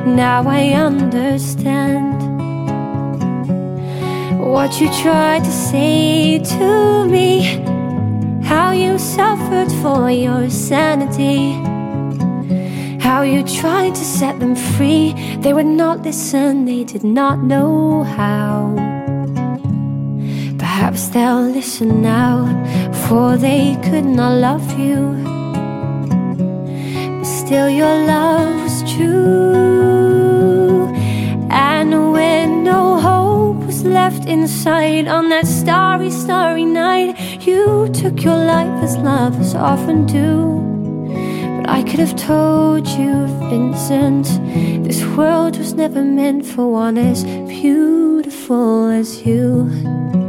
Now I understand what you tried to say to me, how you suffered for your sanity, how you tried to set them free. They would not listen, they did not know how. Perhaps they'll listen now, for they could not love you, but still your love was true. And when no hope was left inside on that starry, starry night, you took your life as lovers often do. But I could have told you, Vincent, this world was never meant for one as beautiful as you.